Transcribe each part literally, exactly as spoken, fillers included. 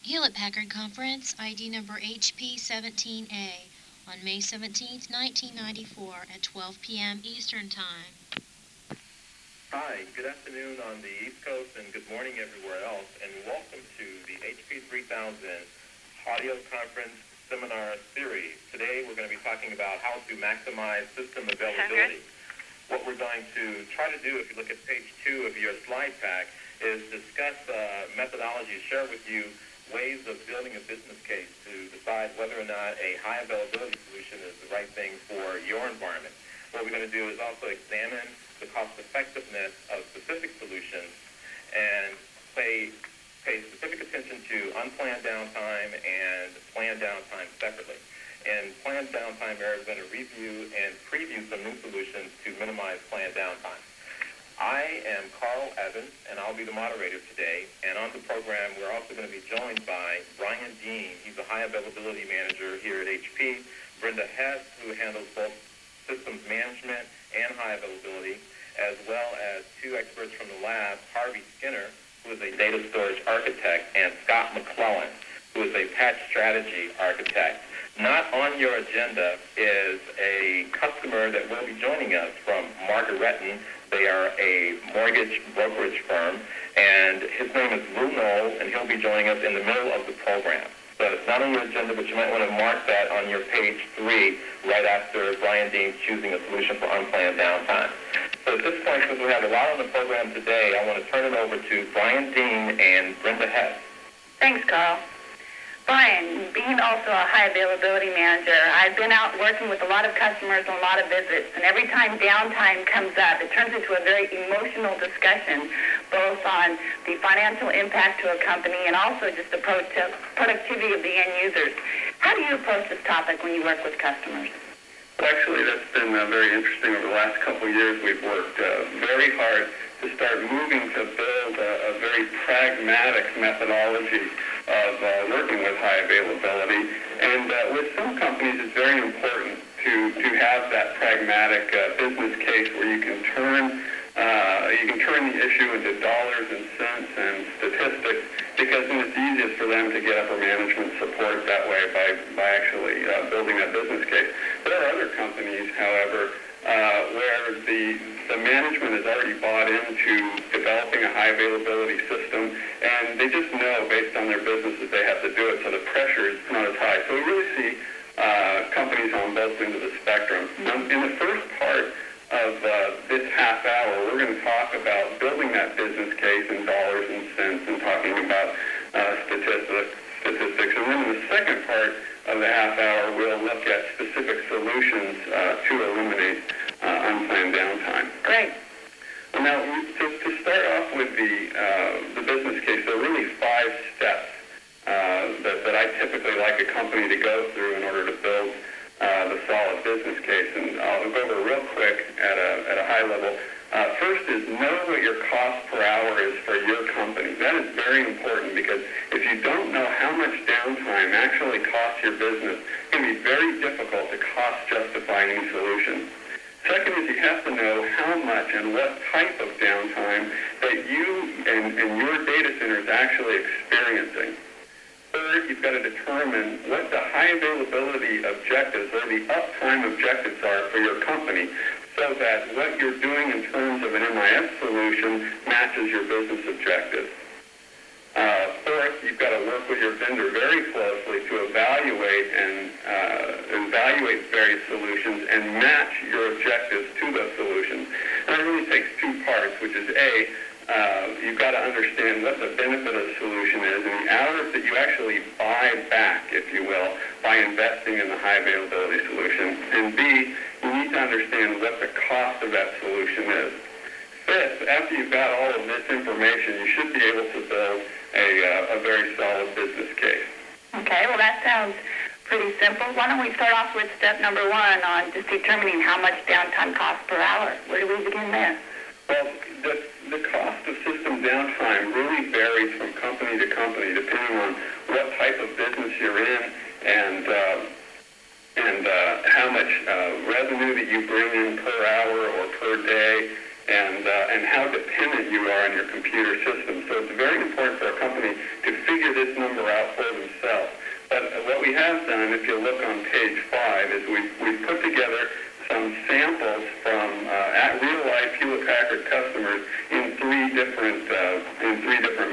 Hewlett-Packard Conference, I D number H P seventeen A, on May seventeenth, nineteen ninety-four, at twelve p.m. Eastern Time. Hi, good afternoon on the East Coast and good morning everywhere else, and welcome to the H P three thousand Audio Conference Seminar Series. Today we're going to be talking about how to maximize system availability. What we're going to try to do, if you look at page two of your slide pack, is discuss uh, methodologies, share with you ways of building a business case to decide whether or not a high availability solution is the right thing for your environment. What we're going to do is also examine the cost effectiveness of specific solutions and pay, pay specific attention to unplanned downtime and planned downtime separately. In planned downtime area, we're going to review and preview some new solutions to minimize planned downtime. I am Carl Evans, and I'll be the moderator today. And on the program, we're also going to be joined by Brian Dean. He's a high availability manager here at H P. Brenda Hess, who handles both systems management and high availability, as well as two experts from the lab, Harvey Skinner, who is a data storage architect, and Scott McClellan, who is a patch strategy architect. Not on your agenda is a customer that will be joining us from Margaretton. They are a mortgage brokerage firm, and his name is Lou Knoll, and he'll be joining us in the middle of the program. So it's not on your agenda, but you might want to mark that on your page three right after Brian Dean's choosing a solution for unplanned downtime. So at this point, since we have a lot on the program today, I want to turn it over to Brian Dean and Brenda Hess. Thanks, Carl. Brian, being also a high availability manager, I've been out working with a lot of customers and a lot of visits, and every time downtime comes up, it turns into a very emotional discussion, both on the financial impact to a company and also just the pro- productivity of the end users. How do you approach this topic when you work with customers? Well, actually, that's been uh, very interesting. Over the last couple of years, we've worked uh, very hard to start moving to build a, a very pragmatic methodology of uh, working with high availability. And uh, with some companies, it's very important to, to have that pragmatic uh, business case where you can turn uh, you can turn the issue into dollars and cents and statistics, because then it's easiest for them to get upper management support that way by, by actually uh, building that business case. There are other companies, however, uh, where the, the management has already bought into developing a high availability system, and they just know based on their business that they have to do it, so the pressure is not as high. So we really see uh, companies on both ends of the spectrum. Mm-hmm. In the first part of uh, this half hour, we're going to talk about building that business case in dollars and cents and talking about uh, statistics, statistics. And then in the second part of the half hour, we'll look at specific solutions uh, to eliminate uh, unplanned downtime. Great. Now, to, to start off with the uh, the business case, there are really five steps uh, that, that I typically like a company to go through in order to build uh, the solid business case. And I'll go over real quick at a, at a high level. Uh, first is know what your cost per hour is for your company. That is very important, because if you don't know how much downtime actually costs your business, it can be very difficult to cost justify any solution. Second is you have to know how much and what type of downtime that you and, and your data center is actually experiencing. Third, you've got to determine what the high availability objectives or the uptime objectives are for your company, so that what you're doing in terms of an M I S solution matches your business objectives. Uh, fourth, you've got to work with your vendor very closely to evaluate and uh, evaluate various solutions and match your objectives to those solutions. And it really takes two parts, which is A, uh, you've got to understand what the benefit of the solution is and the hours that you actually buy back, if you will, by investing in the high availability solution. And B, you need to understand what the cost of that solution is. Fifth, after you've got all of this information, you should be able to build a, uh, a very solid business case. Okay, well that sounds pretty simple. Why don't we start off with step number one on just determining how much downtime costs per hour. Where do we begin there? Well, the, the cost of system downtime really varies from company to company, depending on what type of business you're in and uh, and uh, how much uh, revenue that you bring in per hour or per day, and uh, and how dependent you are on your computer system. So it's very important for a company to figure this number out for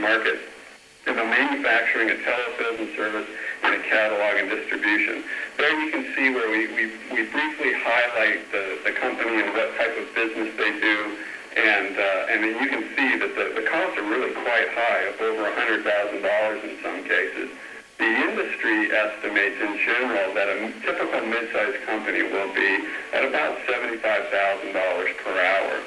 markets. In the manufacturing, a telesales and service, and a catalog and distribution. There you can see where we, we, we briefly highlight the, the company and what type of business they do, and uh, and then you can see that the, the costs are really quite high, up over one hundred thousand dollars in some cases. The industry estimates in general that a typical mid-sized company will be at about seventy-five thousand dollars per hour.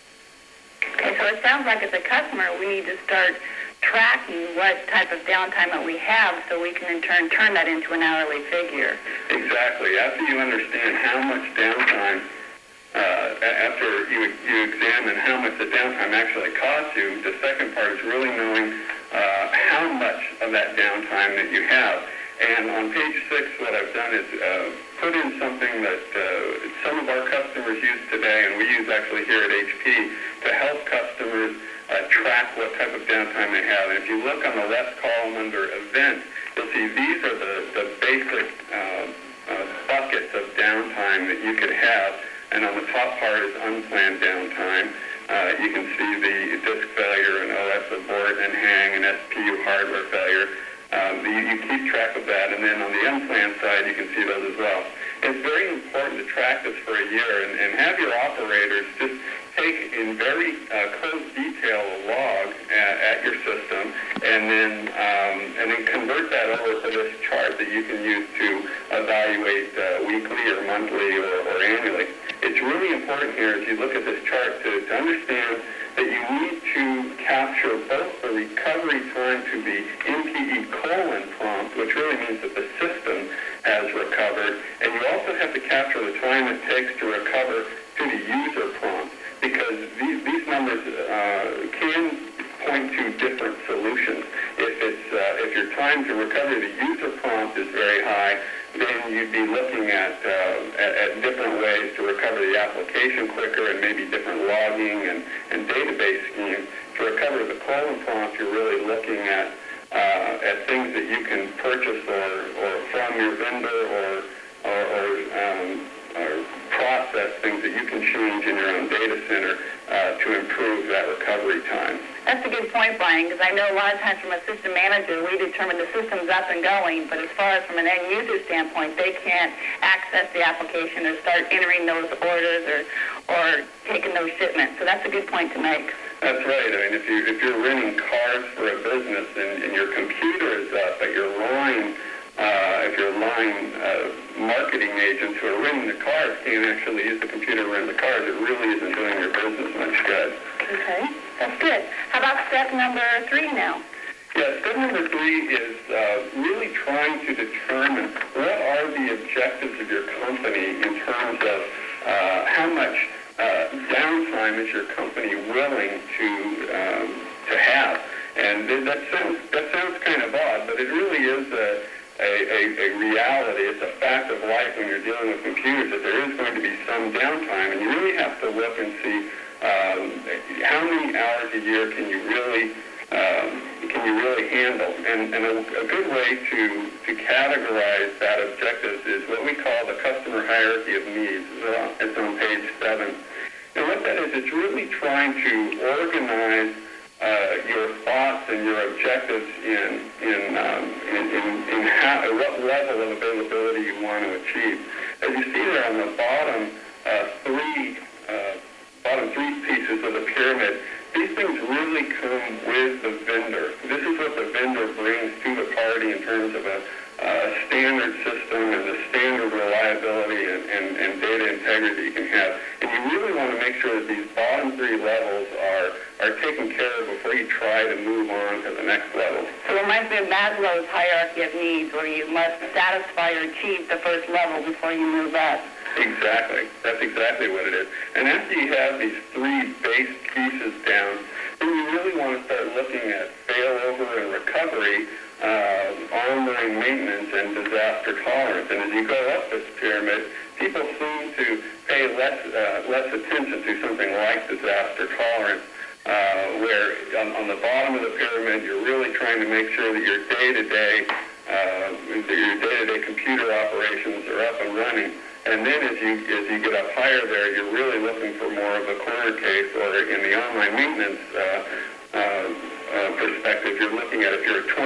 Okay, so it sounds like as a customer, we need to start tracking what type of downtime that we have so we can in turn turn that into an hourly figure. Exactly. After you understand how much downtime, uh, after you, you examine how much the downtime actually costs you, the second part is really knowing uh, how much of that downtime that you have. And on page six, what I've done is uh, put in something that uh, some of our customers use today, and we use actually here at H P, to help customers Uh, track what type of downtime they have. And if you look on the left column under events, you'll see these are the, the basic uh, uh, buckets of downtime that you could have. And on the top part is unplanned downtime. Uh, you can see the disk failure and O S abort and hang and S P U hardware failure. Um, you, you keep track of that. And then on the unplanned side, you can see those as well. It's very important to track this for a year and, and have your operators just take in very uh, close detail a log at, at your system, and then um, and then convert that over to this chart that you can use to evaluate uh, weekly or monthly or, or annually. It's really important here as you look at this chart to, to understand that you need to capture both the recovery time to the M P E colon prompt, which really means that the system has recovered, and you also have to capture the time it takes to recover to the user prompt, because these, these numbers uh, can point to different solutions. If it's uh, if your time to recover the user prompt is very high, then you'd be looking at, uh, at, at different ways to recover the application quicker and maybe different logging and, and database schemes. To recover the colon prompt, you're really looking at uh, at things that you can purchase or, or from your vendor or or, or, um, or process, things that you can change in your own data center uh, to improve that recovery time. That's a good point, Brian, because I know a lot of times from a system manager, we determine the system's up and going, but as far as from an end user standpoint, they can't access the application or start entering those orders or or taking those shipments. So that's a good point to make. That's right. I mean, if, you, if you're renting cars for a business and, and your computer is up, but your line, uh, if your line uh, marketing agents who are renting the cars can't actually use the computer to rent the cars, it really isn't doing your business much good. Okay, that's good. How about step number three now? Yeah, step number three is uh, really trying to determine what are the objectives of your company in terms of uh, how much Uh, downtime is your company willing to um, to have, and that sounds that sounds kind of odd, but it really is a, a, a, a reality. It's a fact of life when you're dealing with computers that there is going to be some downtime, and you really have to look and see um, how many hours a year can you really um, can you really handle. And, and a, a good way to to categorize that objective is what we call the customer hierarchy of needs. It's on page seven. And what that is, it's really trying to organize uh, your thoughts and your objectives in in um, in, in, in how, at what level of availability you want to achieve. As you see there on the bottom uh, three uh, bottom three pieces of the pyramid, these things really come with the vendor. This is what the vendor brings to the party in terms of a uh, standard system and the standard reliability and, and, and data integrity that you can have. And you really want to make sure that these bottom three levels are, are taken care of before you try to move on to the next level. So it reminds me of Maslow's hierarchy of needs, where you must satisfy or achieve the first level before you move up. Exactly. That's exactly what it is. And after you have these three base pieces down, then you really want to start looking at failover and recovery, uh, ongoing maintenance, and disaster tolerance. And as you go up this pyramid, people seem to pay less uh, less attention to something like disaster tolerance, uh, where on, on the bottom of the pyramid, you're really trying to make sure that your day-to-day uh, that your day-to-day computer operations are up and running. And then as you as you get up higher there, you're really looking for more of a corner case, or in the online maintenance uh, uh, uh, perspective,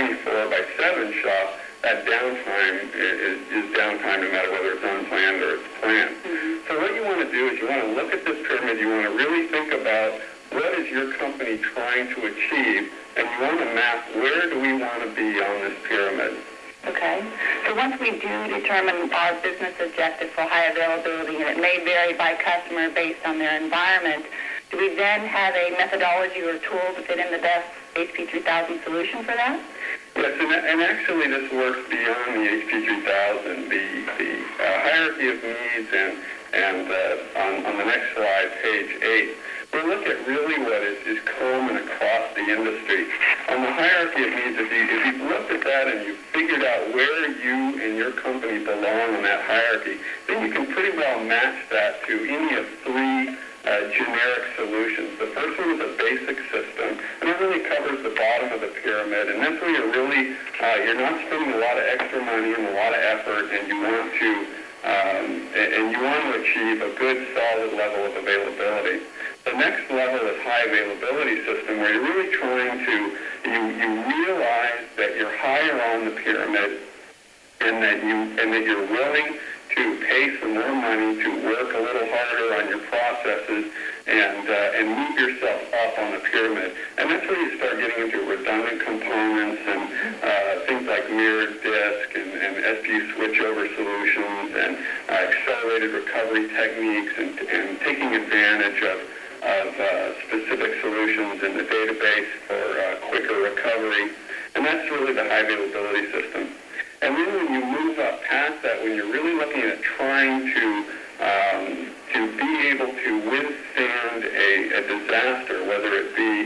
twenty-four by seven shop, that downtime is, is downtime no matter whether it's unplanned or it's planned. Mm-hmm. So what you want to do is you want to look at this pyramid, you want to really think about what is your company trying to achieve, and you want to map where do we want to be on this pyramid. Okay. So once we do determine our business objective for high availability, and it may vary by customer based on their environment, do we then have a methodology or tool to fit in the best H P three thousand solution for that? Yes, and, and actually this works beyond the H P three thousand. The, the uh, hierarchy of needs, and, and uh, on, on the next slide, page eight, we look at really what is, is common across the industry. On the hierarchy of needs, if, you, if you've looked at that and you've figured out where you and your company belong on that hierarchy, then you can pretty well match that to any of three uh, generic solutions. The first one is a basic system, and it really covers the bottom of the pyramid, and that's where you're really, uh, you're not spending a lot of extra money and a lot of effort, and you want to, um, and you want to achieve a good, solid level of availability. The next level is high availability system, where you're really trying to, you, you realize that you're higher on the pyramid, and that you and that you're willing to pay some more money to work a little harder on your processes and uh, and move yourself up on the pyramid. And that's where you start getting into redundant components and uh, things like mirrored disk and, and S P U switchover solutions and uh, accelerated recovery techniques and, and taking advantage of of uh, specific solutions in the database for uh, quicker recovery. And that's really the high availability system. And then when you move up past that, when you're really looking at trying to um, to be able to withstand a, a disaster, whether it be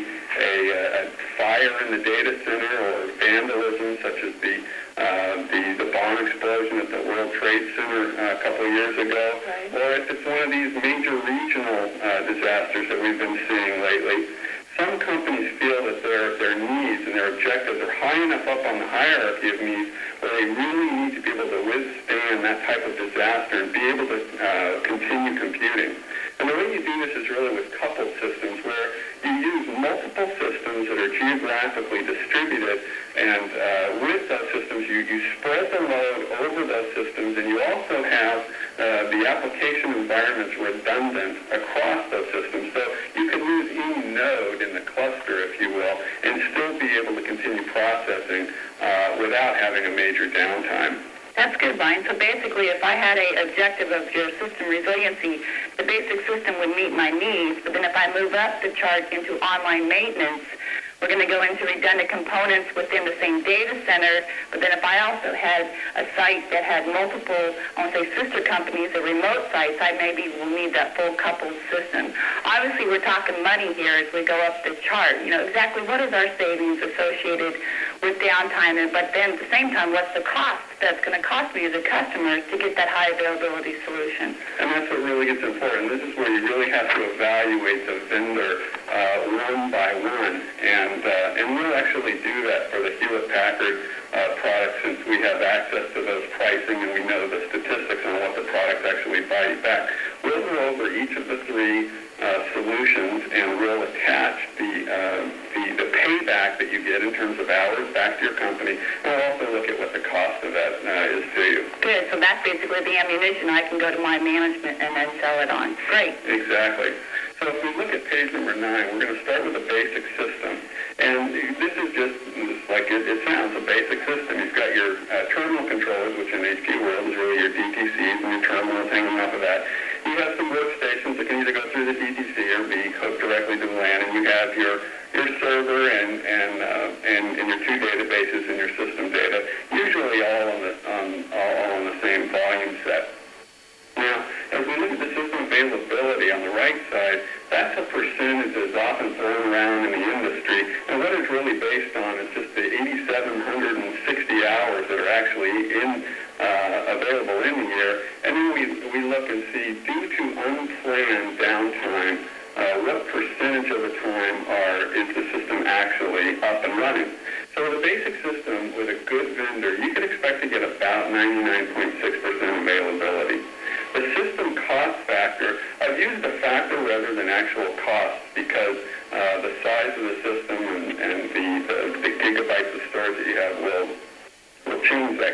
a, a fire in the data center or vandalism, such as the uh, the, the bomb explosion at the World Trade Center uh, a couple of years ago, right. Or if it's one of these major regional uh, disasters that we've been seeing lately. Some companies feel that their their needs and their objectives are high enough up on the hierarchy of needs where they really need to be able to withstand that type of disaster and be able to uh, continue computing. And the way you do this is really with coupled systems, where you use multiple systems that are geographically distributed, and uh, with those systems you, you spread the load over those systems, and you also have uh, the application environments redundant across those systems. So you can use any node in the cluster, if you will, and still be able to continue processing uh, without having a major downtime. That's good, Brian. So basically, if I had a objective of your system resiliency, the basic system would meet my needs, but then if I move up the chart into online maintenance, we're going to go into redundant components within the same data center, but then if I also had a site that had multiple, I want to say sister companies or remote sites, I maybe will need that full coupled system. Obviously, we're talking money here as we go up the chart. You know, exactly what is our savings associated with downtime, and but then at the same time, what's the cost that's going to cost me as a customer to get that high availability solution? And that's what really gets important. This is where you really have to evaluate the vendor uh, one by one, and uh, and we'll actually do that for the Hewlett-Packard uh, product, since we have access to those pricing and we know the statistics on what the products actually buy you back. We'll go over each of the three uh, solutions, and we'll attach the, uh, the the payback that you get in terms of hours back to your company, and we'll also look at what the cost of that uh, is to you. Good. So that's basically the ammunition I can go to my management and then sell it on. Great. Exactly. So if we look at page number nine, we're going to start with a basic system. And this is just like it, it sounds, a basic system. You've got your uh, terminal controllers, which in H P world is really your D T Cs and your terminals hanging off of that. You have some workstations that can either go through the D T C or be hooked directly to the LAN, and you have your your server and and uh, and, and your two databases and your system data, usually all on the um, all on the same volume set. Now, as we look at the system availability on the right side, that's a percentage that's often thrown around in the industry, and what it's really based on is just the eight thousand seven hundred sixty hours that are actually in uh, available in the year, and then we we look and see, due to unplanned downtime, uh, what percentage of the time are is the system actually up and running. So with a basic system with a good vendor, you can expect to get about ninety-nine point six percent availability. The system cost factor, I've used the factor rather than actual cost, because uh, the size of the system and, and the, the, the gigabytes of storage that you have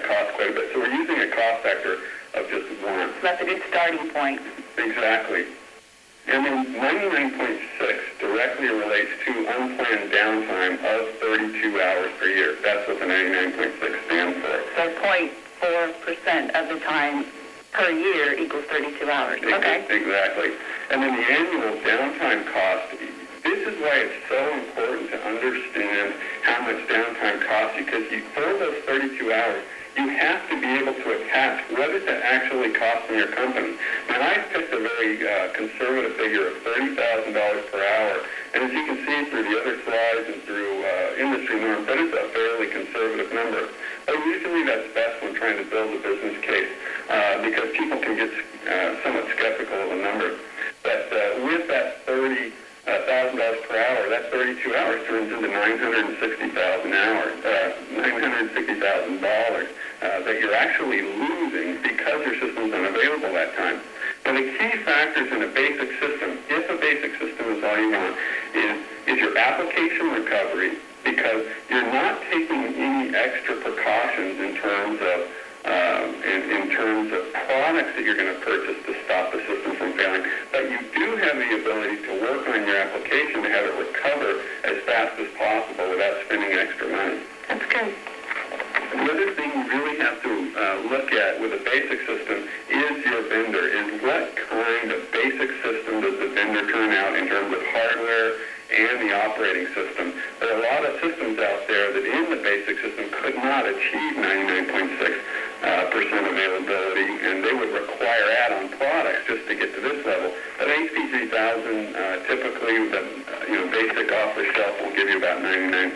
that cost quite a bit. So we're using a cost factor of just one. That's a good starting point. Exactly. And then ninety-nine point six directly relates to unplanned downtime of thirty-two hours per year. That's what the ninety-nine point six stands for. So zero point four percent of the time per year equals thirty-two hours. Okay. Exactly. And then the annual downtime cost, this is why it's so important to understand how much downtime costs you, because you, for those thirty-two hours, you have to be able to attach what is it actually costing your company. Now, I picked a very uh, conservative figure of thirty thousand dollars per hour, and as you can see through the other slides and through uh, industry norms, that is a fairly conservative number. But usually that's best when trying to build a business case uh, because people can get uh, somewhat skeptical of a number. But uh, with that thirty thousand dollars per hour, that thirty-two hours turns into nine hundred sixty thousand hours, uh, nine hundred sixty thousand dollars uh, that you're actually losing because your system's unavailable that time. Now, the key factors in a basic system, if a basic system is all you want, is, is your application recovery, because you're not taking any extra precautions in terms of Um, in, in terms of products that you're going to purchase to stop the system from failing, but you do have the ability to work on your application to have it recover as fast as possible without spending extra money. That's good. The other thing you really have to uh, look at with a basic system is your vendor, is what kind of basic system does the vendor turn out in terms of hardware and the operating system. There are a lot of systems out there that in the basic system could not achieve ninety-nine point six percent uh, availability, and they would require add-on products just to get to this level. But H P three thousand, uh, typically, the uh, you know basic off-the-shelf will give you about ninety-nine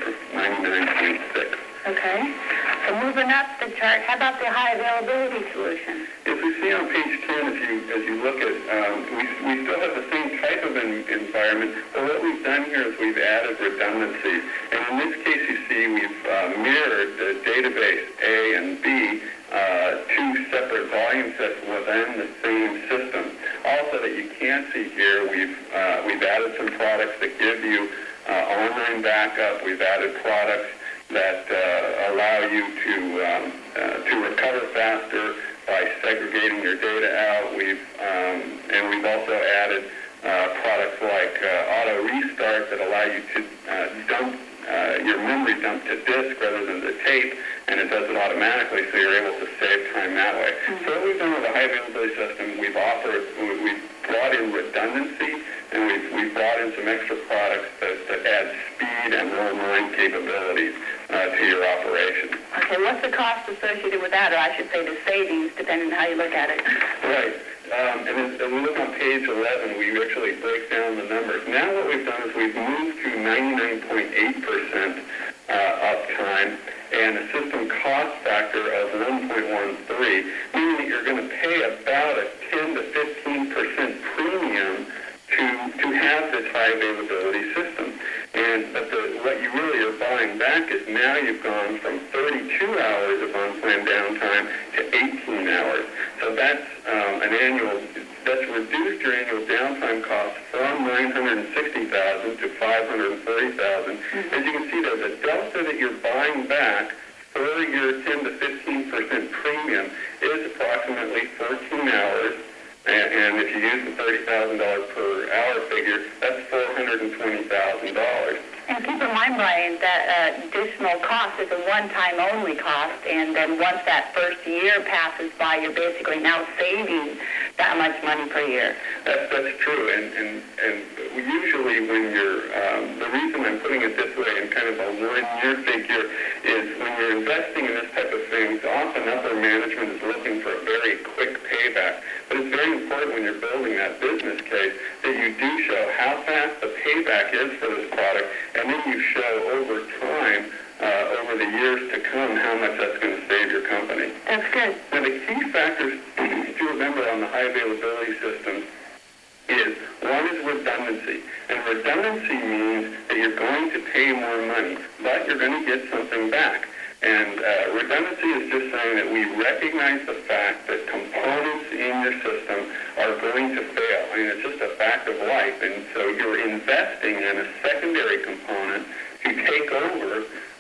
point six. Okay. So moving up the chart, how about the high availability solution? As we see on page ten, as you as you look at, um, we, we still have the same type of an environment, but what we've done here is we've added redundancy. And in this case, you see we've uh, mirrored the database A and B, uh, two separate volume sets within the same system. Also, that you can see here, we've uh, we've added some products that give you uh, online backup. We've added products that uh, allow you to um, uh, to recover faster by segregating your data out. We've um, and we've also added uh, products like uh, auto restart that allow you to uh, dump uh, your memory dump to disk rather than the tape, and it does it automatically, so you're able to save time that way. Mm-hmm. So what we've done with the high availability system, we've offered, we've brought in redundancy, and we've, we've brought in some extra products that, that add speed and online capabilities uh, to your operation. Okay, what's the cost associated with that, or I should say the savings, depending on how you look at it? Right. Um, and as, as we look on page eleven, we actually break down the numbers. Now what we've done is we've moved to ninety-nine point eight percent uh, uptime and a system cost factor of one point one three, meaning that you're going to pay about a ten to fifteen percent premium to to have this high availability system. And but the, what you really are buying back is now you've gone from thirty-two hours of unplanned downtime to eighteen hours. So that's um, an annual, that's reduced your annual downtime cost from nine hundred sixty thousand dollars to five hundred forty thousand dollars. Mm-hmm. As you can see there, the delta that you're buying back for your ten to fifteen percent premium is approximately fourteen hours. And, and if you use the thirty thousand dollars per hour figure, that's four hundred twenty thousand dollars. And keep in mind, Brian, that uh, additional cost is a one-time only cost, and then once that first year passes by, you're basically now saving that much money per year. That's, that's true, and, and, and usually when you're, um, the reason I'm putting it this way in kind of a one-year figure is when you're investing in this type of things, often upper management is looking for a very quick payback. But it's very important when you're building that business case that you do show how fast the payback is for this product, and then you show over time, uh, over the years to come, how much that's going to save your company. That's good. Now, the key factors to remember on the high availability systems is, one is redundancy. And redundancy means that you're going to pay more money, but you're going to get something back. And uh, redundancy is just saying that we recognize the fact that components in your system are going to fail. I mean, it's just a fact of life. And so you're investing in a secondary component to take over uh, in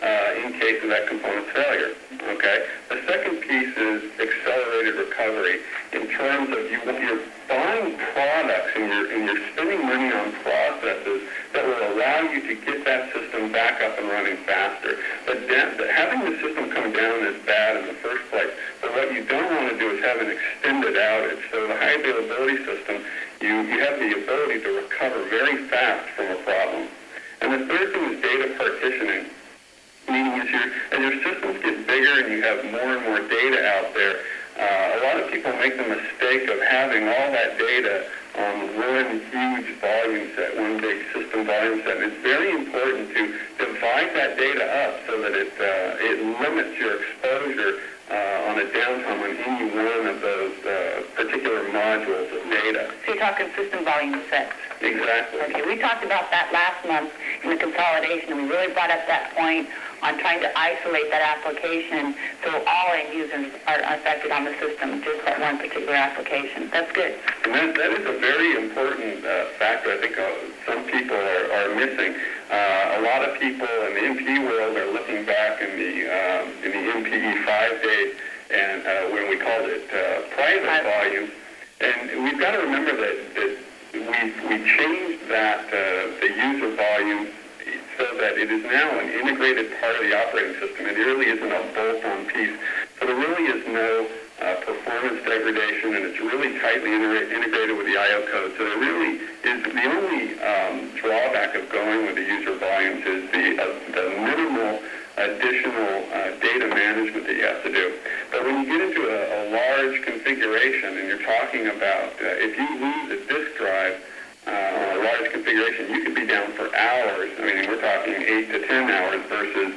in case of that component's failure. Okay. The second piece is accelerated recovery in terms of you, you're buying products and you're, and you're spending money on processes that will allow you to get that system back up and running faster. But then, having the system come down is bad in the first place. But what you don't want to do is have an extended outage. So the high availability system, you, you have the ability to recover very fast from a problem. And the third thing is data partitioning. Meaning as your, as your systems get bigger and you have more and more data out there, uh, a lot of people make the mistake of having all that data on one huge volume set, one big system volume set. And it's very important to divide that data up so that it, uh, it limits your exposure uh, on a downtime on any one of those uh, particular modules of data. So you're talking system volume sets. Exactly. Okay, we talked about that last month in the consolidation, and we really brought up that point on trying to isolate that application so all end users are affected on the system, just that one particular application. That's good. And that, that is a very important uh, factor I think uh, some people are, are missing. Uh, a lot of people in the M P E world are looking back in the um, in the M P E five days and uh, when we called it uh, private volume. And we've got to remember that, that we we changed that uh, the user volume so that it is now an integrated part of the operating system. It really isn't a bolt-on piece. So there really is no uh, performance degradation, and it's really tightly integra- integrated with the I O code. So there really is the only um, drawback of going with the user volumes is the uh, the minimal additional uh, data management that you have to do. But when you get into a, a large configuration, and you're talking about uh, if you lose a disk drive, Uh, on a large configuration, you could be down for hours. I mean, we're talking eight to ten hours versus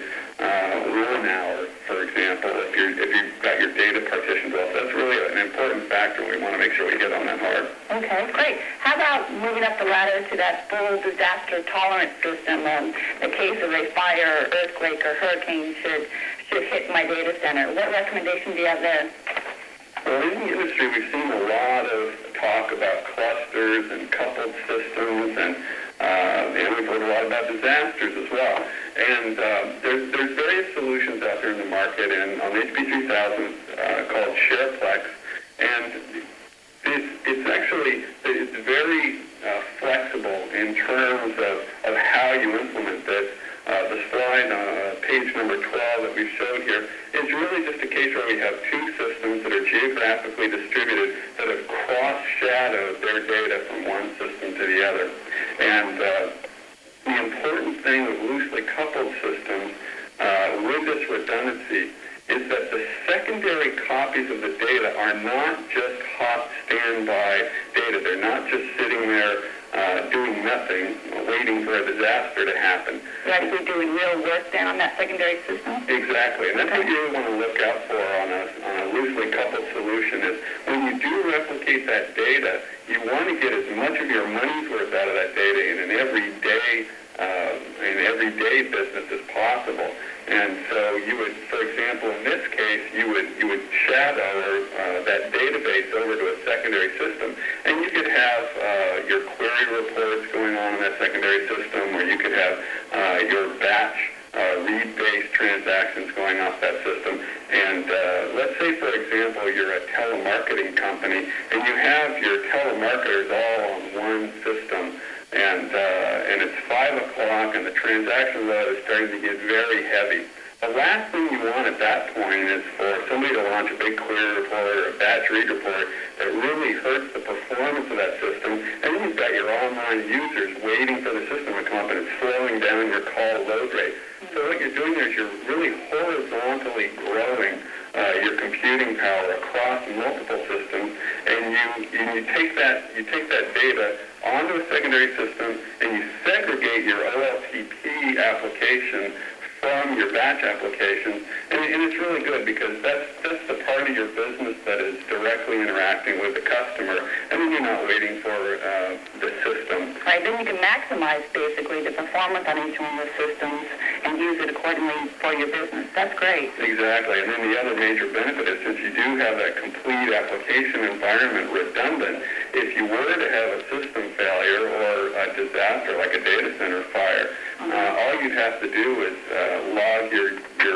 uh, one hour, for example, if you're if you've got your data partitioned well. So that's really an important factor. We want to make sure we hit on that hard. Okay, great. How about moving up the ladder to that full disaster tolerance system? Um, in the case of a fire, or earthquake, or hurricane should should hit my data center. What recommendation do you have there? Well, in the industry, we've seen a lot of talk about clusters and coupled systems, and, uh, and we've heard a lot about disasters as well. And uh, there's, there's various solutions out there in the market, and on H P three thousand uh, called SharePlex, and it's, it's actually it's very uh, flexible in terms of, of how you implement this. Uh, the slide on uh, page number twelve that we've showed here is really just a case where we have two systems that are geographically distributed that have cross-shadowed their data from one system to the other. And uh, the important thing with loosely coupled systems uh, with this redundancy is that the secondary copies of the data are not just hot standby data. They're not just sitting there uh, doing nothing, waiting for a disaster to happen. You're actually doing real work then on that secondary system? Exactly, and that's what you really want to look out for on a, on a loosely coupled solution is when you do replicate that data, you want to get as much of your money's worth out of that data in an everyday uh, in everyday business as possible. And so you would, for example, in this case, you would you would shadow uh, that database over to a secondary system, and you could have uh, your query reports going on in that secondary system, or you could have uh, your batch uh, read-based transactions going off that system. And uh, let's say, for example, you're a telemarketing company, and you have your telemarketers all on one system. And uh, and it's five o'clock, and the transaction load is starting to get very heavy. The last thing you want at that point is for somebody to launch a big query report or a batch read report that really hurts the performance of that system. And then you've got your online users waiting for the system to come up, and it's slowing down your call load rate. So what you're doing there is you're really horizontally growing uh, your computing power across multiple systems, and you and you take that you take that data onto a secondary system, and you segregate your O L T P application from your batch applications, and, and it's really good because that's that's the part of your business that is directly interacting with the customer, and then you're not waiting for uh, the system. Right, then you can maximize basically the performance on each one of the systems and use it accordingly for your business. That's great. Exactly, and then the other major benefit is since you do have that complete application environment redundant, if you were to have a system failure or a disaster like a data center fire, uh, all you'd have to do is uh, log your, your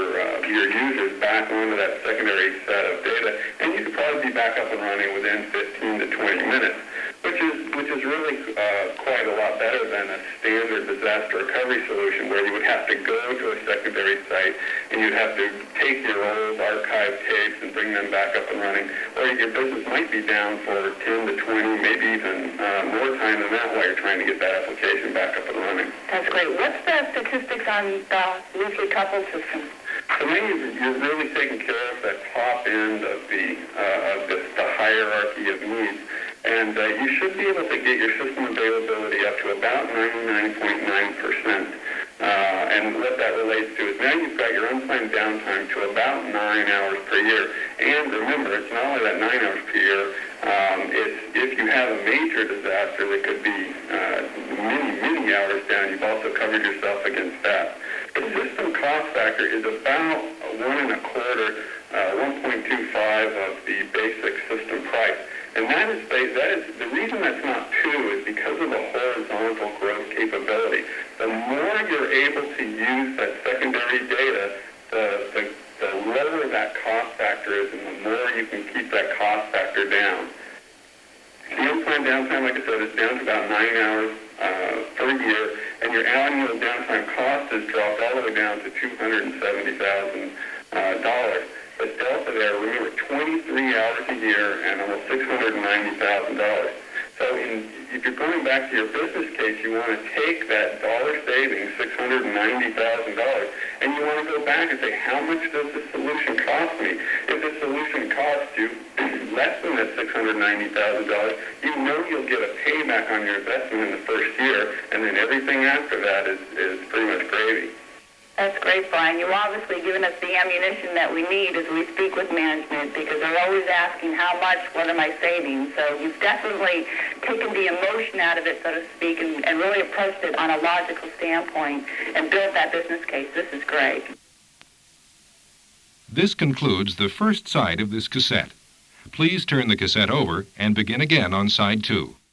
would have to go to a secondary site, and you'd have to take your old archive tapes and bring them back up and running, or your business might be down for ten to twenty, maybe even uh, more time than that while you're trying to get that application back up and running. That's great. What's the statistics on the loosely coupled system? So now you've, you're really taking care of that top end of the uh, of the, the hierarchy of needs, and uh, you should be able to get your system availability up to about ninety-nine point nine percent. Uh, and what that relates to is now you've got your unplanned downtime to about nine hours per year. And remember, it's not only that nine hours per year. Um, it's if you have a major disaster that could be uh, many, many hours down, you've also covered yourself against that. The system cost factor is about one and a quarter, uh, one point two five of the basic system price. And that is, that is the reason that's not two is because of the horizontal growth capability. The more you're able to use that secondary data, the, the, the lower that cost factor is, and the more you can keep that cost factor down. The unplanned downtime, like I said, is down to about nine hours uh, per year, and your annual downtime cost has dropped all the way down to two hundred seventy thousand dollars. Uh, The delta there, remember, twenty-three hours a year and almost six hundred ninety thousand dollars. So in, if you're going back to your business case, you want to take that dollar savings, six hundred ninety thousand dollars, and you want to go back and say, how much does this solution cost me? If the solution costs you less than that six hundred ninety thousand dollars, you know you'll get a payback on your investment in the first year, and then everything after that is, is pretty much gravy. That's great, Brian. You've obviously given us the ammunition that we need as we speak with management, because they're always asking how much, what am I saving? So you've definitely taken the emotion out of it, so to speak, and, and really approached it on a logical standpoint and built that business case. This is great. This concludes the first side of this cassette. Please turn the cassette over and begin again on side two.